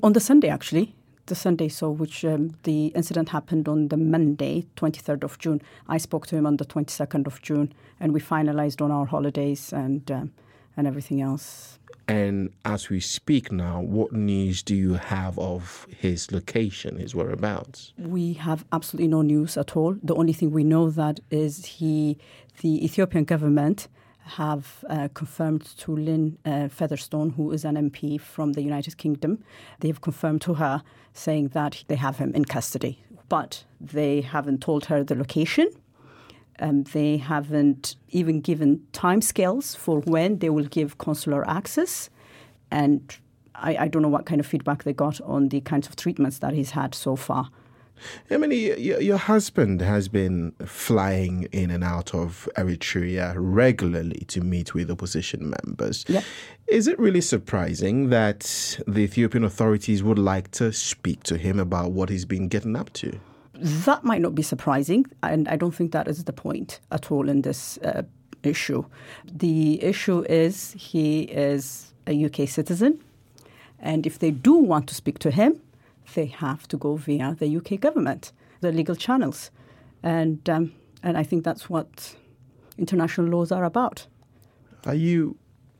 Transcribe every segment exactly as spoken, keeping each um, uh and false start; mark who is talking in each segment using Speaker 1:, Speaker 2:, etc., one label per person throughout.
Speaker 1: On the Sunday, actually. The Sunday, so which um, the incident happened on the Monday, twenty-third of June. I spoke to him on the twenty-second of June, and we finalized on our holidays and um, and everything else.
Speaker 2: And as we speak now, what news do you have of his location, his whereabouts?
Speaker 1: We have absolutely no news at all. The only thing we know that is he, the Ethiopian government have uh, confirmed to Lynn uh, Featherstone, who is an M P from the United Kingdom. They've confirmed to her, saying that they have him in custody. But they haven't told her the location. Um, they haven't even given timescales for when they will give consular access. And I, I don't know what kind of feedback they got on the kinds of treatments that he's had so far.
Speaker 2: Emily, your husband has been flying in and out of Eritrea regularly to meet with opposition members.
Speaker 1: Yep.
Speaker 2: Is it really surprising that the Ethiopian authorities would like to speak to him about what he's been getting up to?
Speaker 1: That might not be surprising, and I don't think that is the point at all in this uh, issue. The issue is he is a U K citizen, and if they do want to speak to him, they have to go via the U K government, the legal channels. And um, and I think that's what international laws are about.
Speaker 2: Are you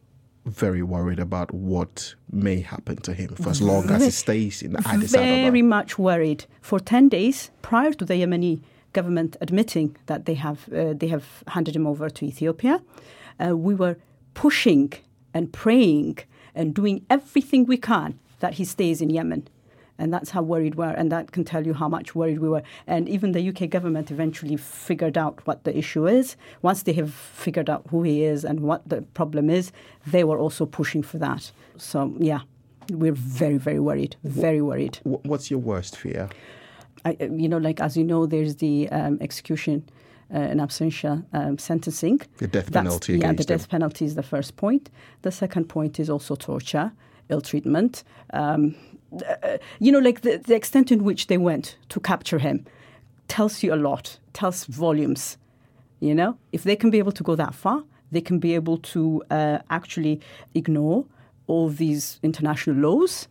Speaker 2: very worried about what may happen to him for as long as he stays in Addis Ababa?
Speaker 1: Very much worried. For ten days, prior to the Yemeni government admitting that they have uh, they have handed him over to Ethiopia, uh, we were pushing and praying and doing everything we can that he stays in Yemen. And that's how worried we were, and that can tell you how much worried we were. And even the U K government eventually figured out what the issue is. Once they have figured out who he is and what the problem is, they were also pushing for that. So, yeah, we're very, very worried, very worried.
Speaker 2: What's your worst fear?
Speaker 1: I, you know, like, as you know, there's the um, execution uh, in absentia um, sentencing.
Speaker 2: The death
Speaker 1: That's,
Speaker 2: penalty
Speaker 1: Yeah,
Speaker 2: against
Speaker 1: the death
Speaker 2: him.
Speaker 1: penalty is the first point. The second point is also torture, ill treatment. Um Uh, you know, like the, the extent in which they went to capture him tells you a lot, tells volumes, you know. If they can be able to go that far, they can be able to uh, actually ignore all these international laws.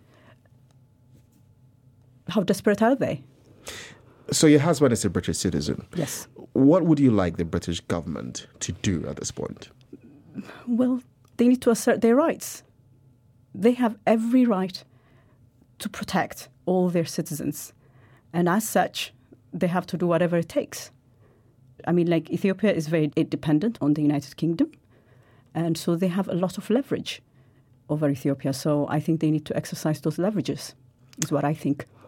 Speaker 1: How desperate are they?
Speaker 2: So your husband is a British citizen.
Speaker 1: Yes.
Speaker 2: What would you like the British government to do at this point?
Speaker 1: Well, they need to assert their rights. They have every right to protect all their citizens. And as such, they have to do whatever it takes. I mean, like, Ethiopia is very dependent on the United Kingdom. And so they have a lot of leverage over Ethiopia. So I think they need to exercise those leverages, is what I think.